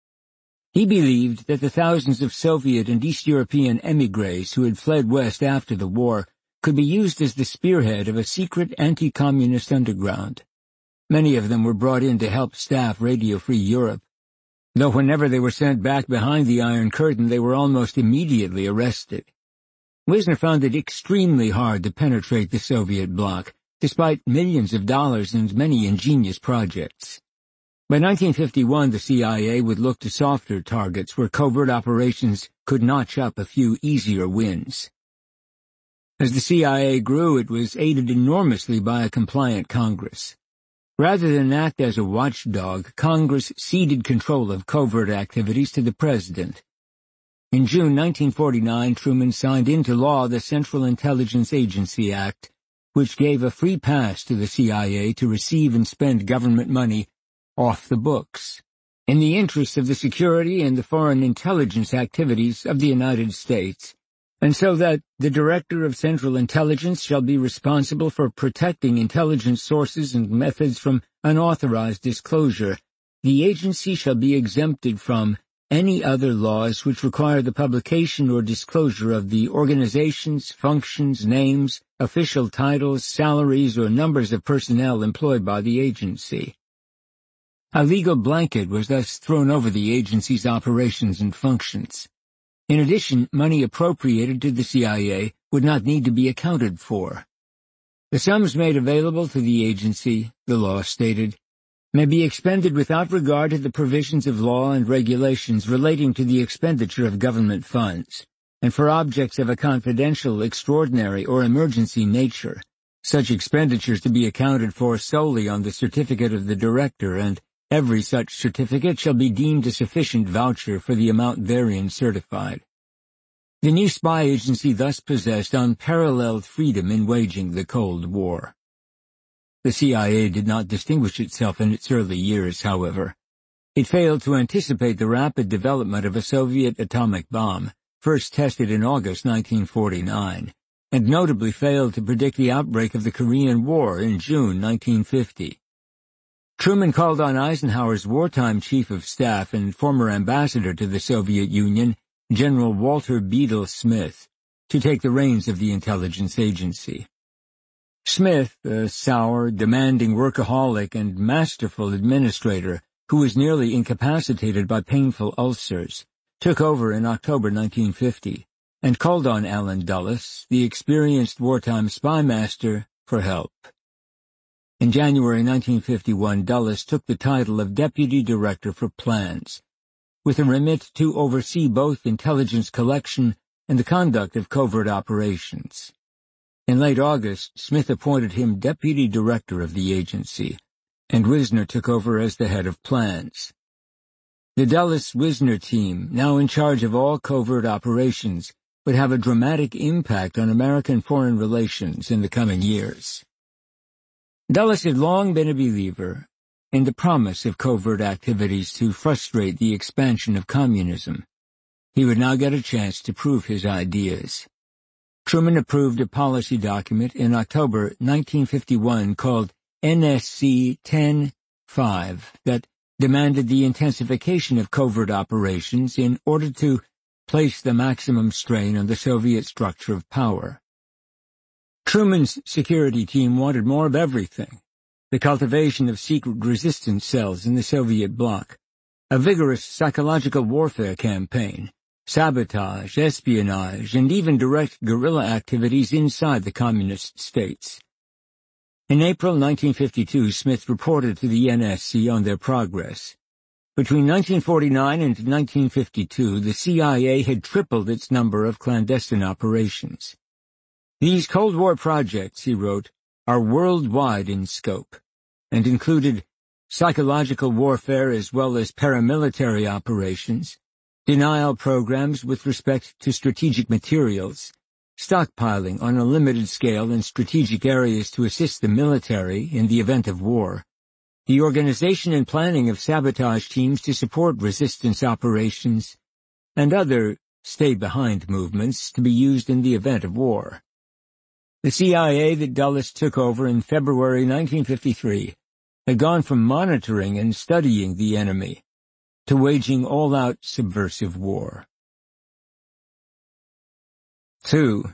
He believed that the thousands of Soviet and East European émigrés who had fled west after the war could be used as the spearhead of a secret anti-communist underground. Many of them were brought in to help staff Radio Free Europe, though whenever they were sent back behind the Iron Curtain they were almost immediately arrested. Wisner found it extremely hard to penetrate the Soviet bloc, despite millions of dollars and many ingenious projects. By 1951, the CIA would look to softer targets where covert operations could notch up a few easier wins. As the CIA grew, it was aided enormously by a compliant Congress. Rather than act as a watchdog, Congress ceded control of covert activities to the President. In June 1949, Truman signed into law the Central Intelligence Agency Act, which gave a free pass to the CIA to receive and spend government money off the books, in the interest of the security and the foreign intelligence activities of the United States, and so that the Director of Central Intelligence shall be responsible for protecting intelligence sources and methods from unauthorized disclosure. The agency shall be exempted from any other laws which require the publication or disclosure of the organizations, functions, names, official titles, salaries, or numbers of personnel employed by the agency. A legal blanket was thus thrown over the agency's operations and functions. In addition, money appropriated to the CIA would not need to be accounted for. The sums made available to the agency, the law stated, may be expended without regard to the provisions of law and regulations relating to the expenditure of government funds, and for objects of a confidential, extraordinary, or emergency nature, such expenditures to be accounted for solely on the certificate of the director, and every such certificate shall be deemed a sufficient voucher for the amount therein certified. The new spy agency thus possessed unparalleled freedom in waging the Cold War. The CIA did not distinguish itself in its early years, however. It failed to anticipate the rapid development of a Soviet atomic bomb, first tested in August 1949, and notably failed to predict the outbreak of the Korean War in June 1950. Truman called on Eisenhower's wartime chief of staff and former ambassador to the Soviet Union, General Walter Bedell Smith, to take the reins of the intelligence agency. Smith, a sour, demanding workaholic and masterful administrator who was nearly incapacitated by painful ulcers, took over in October 1950 and called on Allen Dulles, the experienced wartime spy master, for help. In January 1951, Dulles took the title of Deputy Director for Plans, with a remit to oversee both intelligence collection and the conduct of covert operations. In late August, Smith appointed him Deputy Director of the agency, and Wisner took over as the head of plans. The Dulles-Wisner team, now in charge of all covert operations, would have a dramatic impact on American foreign relations in the coming years. Dulles had long been a believer in the promise of covert activities to frustrate the expansion of communism. He would now get a chance to prove his ideas. Truman approved a policy document in October 1951 called NSC 10-5 that demanded the intensification of covert operations in order to place the maximum strain on the Soviet structure of power. Truman's security team wanted more of everything: the cultivation of secret resistance cells in the Soviet bloc, a vigorous psychological warfare campaign, sabotage, espionage, and even direct guerrilla activities inside the communist states. In April 1952, Smith reported to the NSC on their progress. Between 1949 and 1952, the CIA had tripled its number of clandestine operations. These Cold War projects, he wrote, are worldwide in scope, and included psychological warfare as well as paramilitary operations, denial programs with respect to strategic materials, stockpiling on a limited scale in strategic areas to assist the military in the event of war, the organization and planning of sabotage teams to support resistance operations, and other stay-behind movements to be used in the event of war. The CIA that Dulles took over in February 1953 had gone from monitoring and studying the enemy to waging all-out subversive war. 2.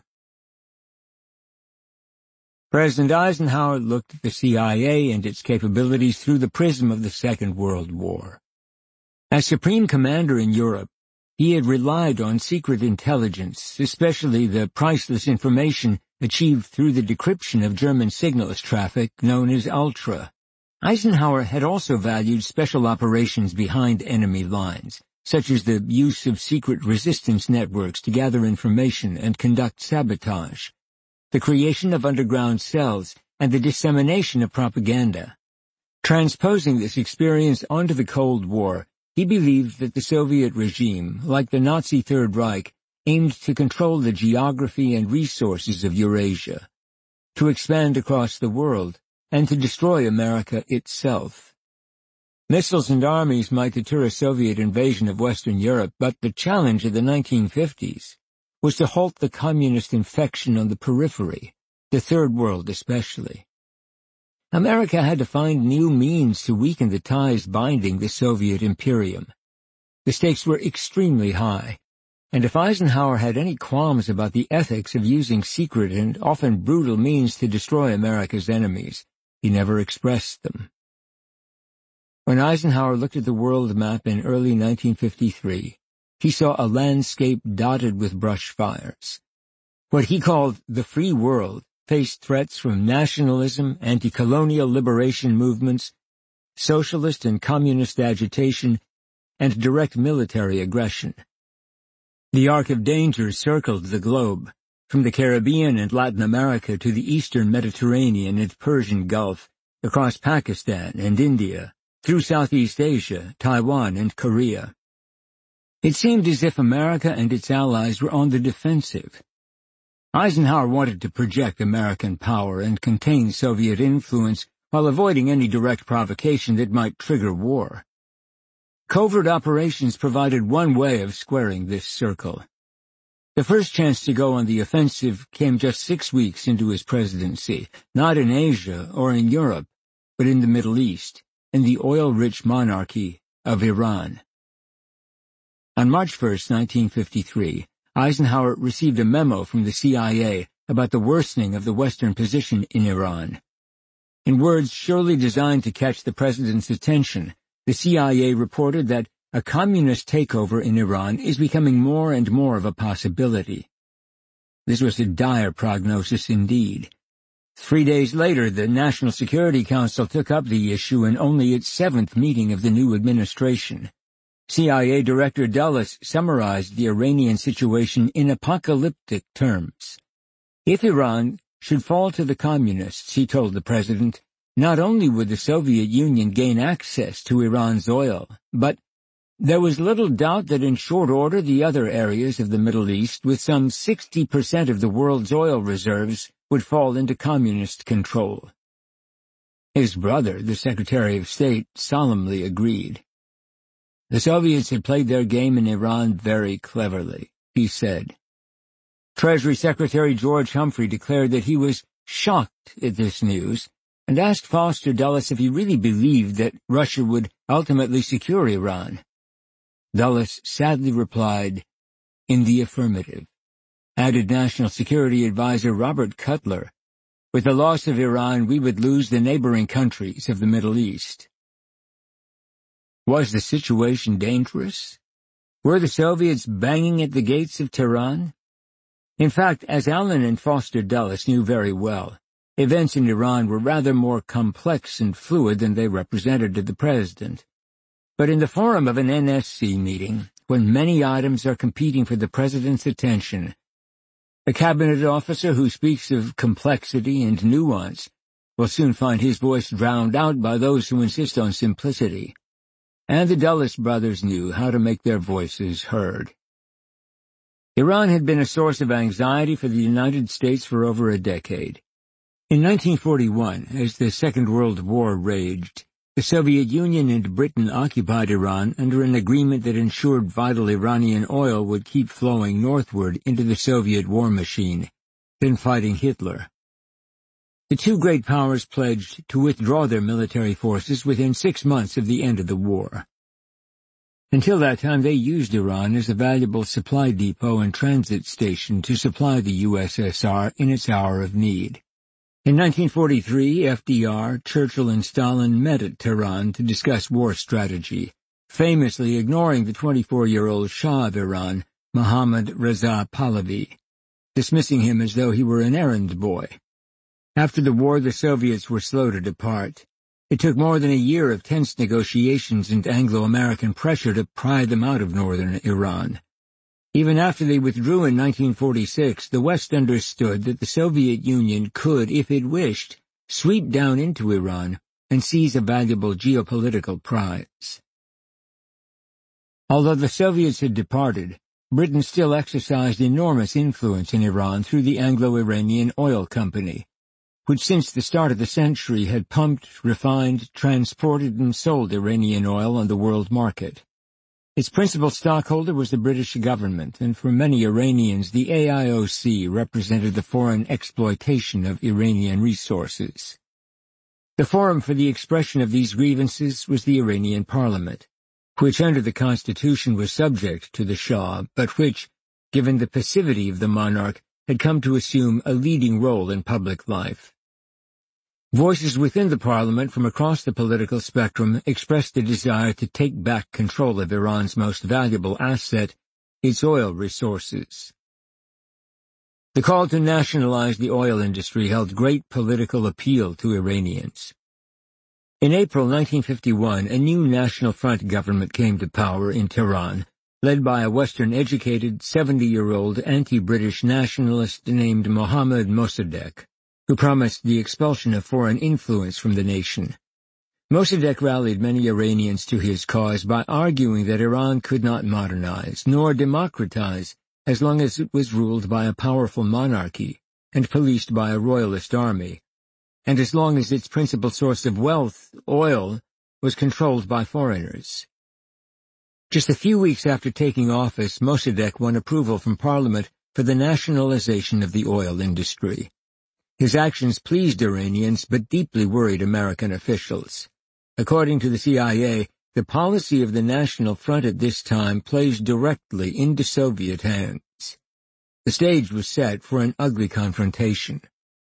President Eisenhower looked at the CIA and its capabilities through the prism of the Second World War. As Supreme Commander in Europe, he had relied on secret intelligence, especially the priceless information achieved through the decryption of German signals traffic known as Ultra. Eisenhower had also valued special operations behind enemy lines, such as the use of secret resistance networks to gather information and conduct sabotage, the creation of underground cells, and the dissemination of propaganda. Transposing this experience onto the Cold War, he believed that the Soviet regime, like the Nazi Third Reich, aimed to control the geography and resources of Eurasia, to expand across the world, and to destroy America itself. Missiles and armies might deter a Soviet invasion of Western Europe, but the challenge of the 1950s was to halt the communist infection on the periphery, the Third World especially. America had to find new means to weaken the ties binding the Soviet imperium. The stakes were extremely high, and if Eisenhower had any qualms about the ethics of using secret and often brutal means to destroy America's enemies, he never expressed them. When Eisenhower looked at the world map in early 1953, he saw a landscape dotted with brush fires. What he called the free world faced threats from nationalism, anti-colonial liberation movements, socialist and communist agitation, and direct military aggression. The arc of danger circled the globe, from the Caribbean and Latin America to the eastern Mediterranean and Persian Gulf, across Pakistan and India, through Southeast Asia, Taiwan, and Korea. It seemed as if America and its allies were on the defensive. Eisenhower wanted to project American power and contain Soviet influence while avoiding any direct provocation that might trigger war. Covert operations provided one way of squaring this circle. The first chance to go on the offensive came just 6 weeks into his presidency, not in Asia or in Europe, but in the Middle East, in the oil-rich monarchy of Iran. On March 1, 1953, Eisenhower received a memo from the CIA about the worsening of the Western position in Iran. In words surely designed to catch the president's attention, the CIA reported that a communist takeover in Iran is becoming more and more of a possibility. This was a dire prognosis indeed. 3 days later, the National Security Council took up the issue in only its 7th meeting of the new administration. CIA Director Dulles summarized the Iranian situation in apocalyptic terms. If Iran should fall to the communists, he told the president, not only would the Soviet Union gain access to Iran's oil, but there was little doubt that in short order the other areas of the Middle East, with some 60% of the world's oil reserves, would fall into communist control. His brother, the Secretary of State, solemnly agreed. The Soviets had played their game in Iran very cleverly, he said. Treasury Secretary George Humphrey declared that he was shocked at this news and asked Foster Dulles if he really believed that Russia would ultimately secure Iran. Dulles sadly replied, in the affirmative. Added National Security Advisor Robert Cutler, with the loss of Iran we would lose the neighboring countries of the Middle East. Was the situation dangerous? Were the Soviets banging at the gates of Tehran? In fact, as Allen and Foster Dulles knew very well, events in Iran were rather more complex and fluid than they represented to the president. But in the forum of an NSC meeting, when many items are competing for the president's attention, a cabinet officer who speaks of complexity and nuance will soon find his voice drowned out by those who insist on simplicity. And the Dulles brothers knew how to make their voices heard. Iran had been a source of anxiety for the United States for over a decade. In 1941, as the Second World War raged, the Soviet Union and Britain occupied Iran under an agreement that ensured vital Iranian oil would keep flowing northward into the Soviet war machine, then fighting Hitler. The two great powers pledged to withdraw their military forces within 6 months of the end of the war. Until that time, they used Iran as a valuable supply depot and transit station to supply the USSR in its hour of need. In 1943, FDR, Churchill, and Stalin met at Tehran to discuss war strategy, famously ignoring the 24-year-old Shah of Iran, Mohammad Reza Pahlavi, dismissing him as though he were an errand boy. After the war, the Soviets were slow to depart. It took more than a year of tense negotiations and Anglo-American pressure to pry them out of northern Iran. Even after they withdrew in 1946, the West understood that the Soviet Union could, if it wished, sweep down into Iran and seize a valuable geopolitical prize. Although the Soviets had departed, Britain still exercised enormous influence in Iran through the Anglo-Iranian Oil Company, which since the start of the century had pumped, refined, transported, and sold Iranian oil on the world market. Its principal stockholder was the British government, and for many Iranians the AIOC represented the foreign exploitation of Iranian resources. The forum for the expression of these grievances was the Iranian parliament, which under the constitution was subject to the Shah, but which, given the passivity of the monarch, had come to assume a leading role in public life. Voices within the parliament from across the political spectrum expressed a desire to take back control of Iran's most valuable asset, its oil resources. The call to nationalize the oil industry held great political appeal to Iranians. In April 1951, a new National Front government came to power in Tehran, led by a Western-educated, 70-year-old anti-British nationalist named Mohammad Mossadegh, who promised the expulsion of foreign influence from the nation. Mossadegh rallied many Iranians to his cause by arguing that Iran could not modernize nor democratize as long as it was ruled by a powerful monarchy and policed by a royalist army, and as long as its principal source of wealth, oil, was controlled by foreigners. Just a few weeks after taking office, Mossadegh won approval from Parliament for the nationalization of the oil industry. His actions pleased Iranians but deeply worried American officials. According to the CIA, the policy of the National Front at this time plays directly into Soviet hands. The stage was set for an ugly confrontation.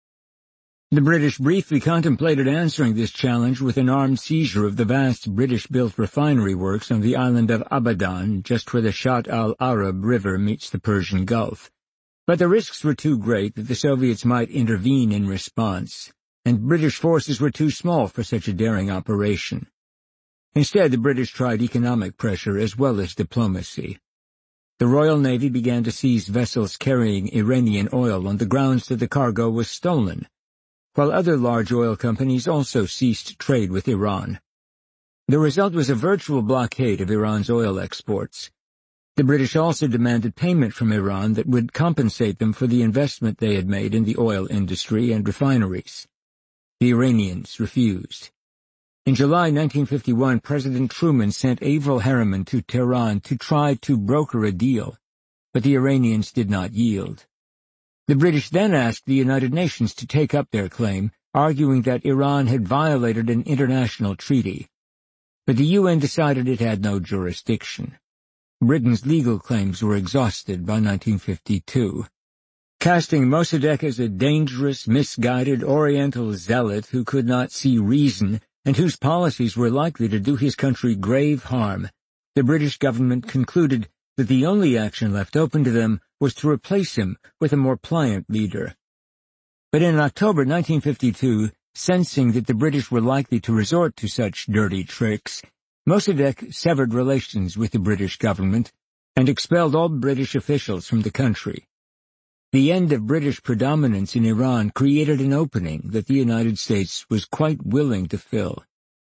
The British briefly contemplated answering this challenge with an armed seizure of the vast British-built refinery works on the island of Abadan, just where the Shatt al-Arab River meets the Persian Gulf. But the risks were too great that the Soviets might intervene in response, and British forces were too small for such a daring operation. Instead, the British tried economic pressure as well as diplomacy. The Royal Navy began to seize vessels carrying Iranian oil on the grounds that the cargo was stolen, while other large oil companies also ceased trade with Iran. The result was a virtual blockade of Iran's oil exports. The British also demanded payment from Iran that would compensate them for the investment they had made in the oil industry and refineries. The Iranians refused. In July 1951, President Truman sent Averell Harriman to Tehran to try to broker a deal, but the Iranians did not yield. The British then asked the United Nations to take up their claim, arguing that Iran had violated an international treaty. But the UN decided it had no jurisdiction. Britain's legal claims were exhausted by 1952. Casting Mossadegh as a dangerous, misguided Oriental zealot who could not see reason and whose policies were likely to do his country grave harm, the British government concluded that the only action left open to them was to replace him with a more pliant leader. But in October 1952, sensing that the British were likely to resort to such dirty tricks, Mossadegh severed relations with the British government and expelled all British officials from the country. The end of British predominance in Iran created an opening that the United States was quite willing to fill.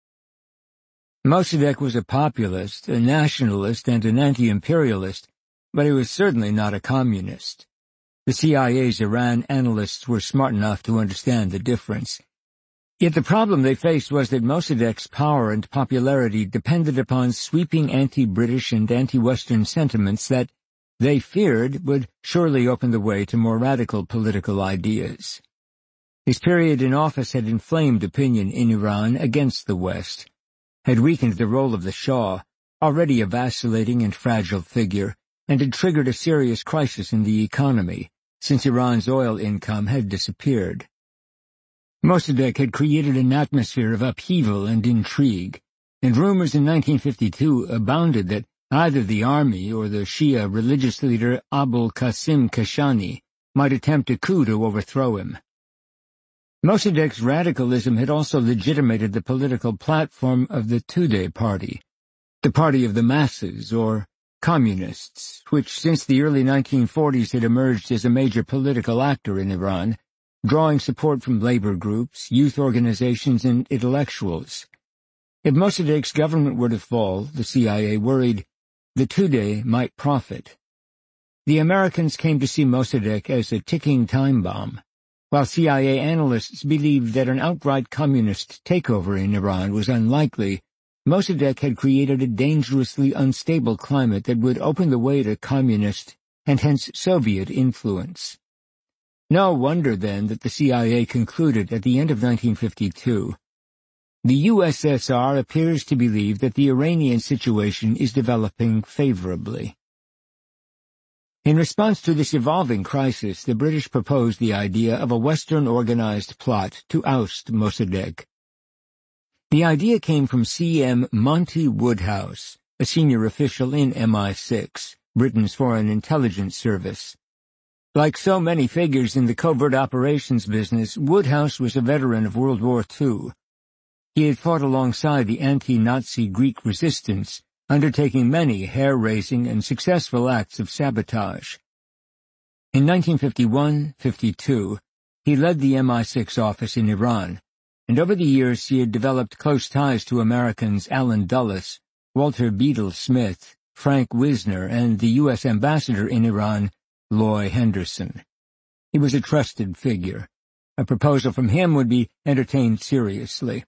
Mossadegh was a populist, a nationalist, and an anti-imperialist, but he was certainly not a communist. The CIA's Iran analysts were smart enough to understand the difference. Yet the problem they faced was that Mossadegh's power and popularity depended upon sweeping anti-British and anti-Western sentiments that, they feared, would surely open the way to more radical political ideas. His period in office had inflamed opinion in Iran against the West, had weakened the role of the Shah, already a vacillating and fragile figure, and had triggered a serious crisis in the economy, since Iran's oil income had disappeared. Mossadegh had created an atmosphere of upheaval and intrigue, and rumors in 1952 abounded that either the army or the Shia religious leader Abul Qasim Kashani might attempt a coup to overthrow him. Mossadegh's radicalism had also legitimated the political platform of the Tudeh Party, the party of the masses, or communists, which since the early 1940s had emerged as a major political actor in Iran, drawing support from labor groups, youth organizations, and intellectuals. If Mossadegh's government were to fall, the CIA worried, the Tudeh might profit. The Americans came to see Mossadegh as a ticking time bomb, while CIA analysts believed that an outright communist takeover in Iran was unlikely. Mossadegh had created a dangerously unstable climate that would open the way to communist and hence Soviet influence. No wonder, then, that the CIA concluded at the end of 1952, the USSR appears to believe that the Iranian situation is developing favorably. In response to this evolving crisis, the British proposed the idea of a Western organized plot to oust Mossadegh. The idea came from C.M. Monty Woodhouse, a senior official in MI6, Britain's Foreign Intelligence Service. Like so many figures in the covert operations business, Woodhouse was a veteran of World War II. He had fought alongside the anti-Nazi Greek resistance, undertaking many hair-raising and successful acts of sabotage. In 1951-52, he led the MI6 office in Iran, and over the years he had developed close ties to Americans Allen Dulles, Walter Beadle Smith, Frank Wisner, and the U.S. ambassador in Iran, Loy Henderson. He was a trusted figure. A proposal from him would be entertained seriously.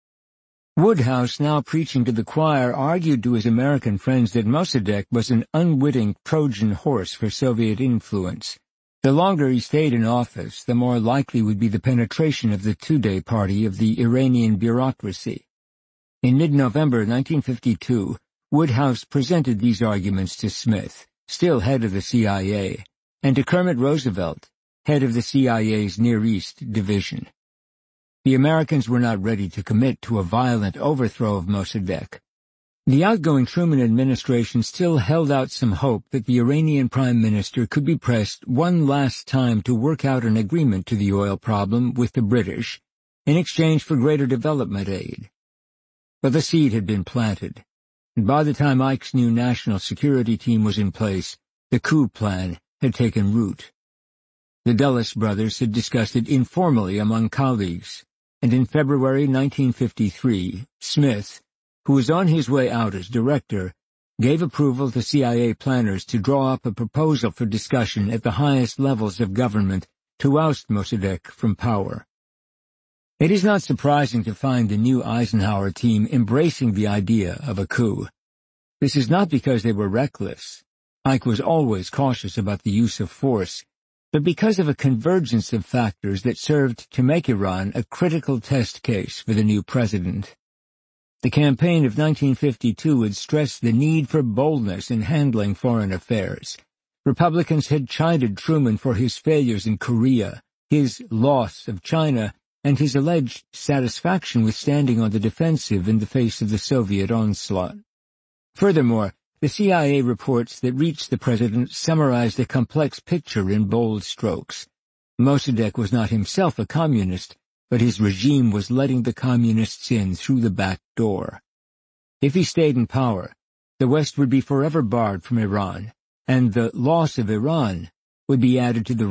Woodhouse, now preaching to the choir, argued to his American friends that Mossadegh was an unwitting Trojan horse for Soviet influence. The longer he stayed in office, the more likely would be the penetration of the Tudeh Party of the Iranian bureaucracy. In mid-November 1952, Woodhouse presented these arguments to Smith, still head of the CIA, and to Kermit Roosevelt, head of the CIA's Near East Division. The Americans were not ready to commit to a violent overthrow of Mossadegh. The outgoing Truman administration still held out some hope that the Iranian prime minister could be pressed one last time to work out an agreement to the oil problem with the British in exchange for greater development aid. But the seed had been planted, and by the time Ike's new national security team was in place, the coup plan had taken root. The Dulles brothers had discussed it informally among colleagues, and in February 1953, Smith, who was on his way out as director, gave approval to CIA planners to draw up a proposal for discussion at the highest levels of government to oust Mossadegh from power. It is not surprising to find the new Eisenhower team embracing the idea of a coup. This is not because they were reckless. Ike was always cautious about the use of force, but because of a convergence of factors that served to make Iran a critical test case for the new president. The campaign of 1952 had stressed the need for boldness in handling foreign affairs. Republicans had chided Truman for his failures in Korea, his loss of China, and his alleged satisfaction with standing on the defensive in the face of the Soviet onslaught. Furthermore, The CIA reports that reached the president summarized a complex picture in bold strokes. Mossadegh was not himself a communist, but his regime was letting the communists in through the back door. If he stayed in power, the West would be forever barred from Iran, and the loss of Iran would be added to the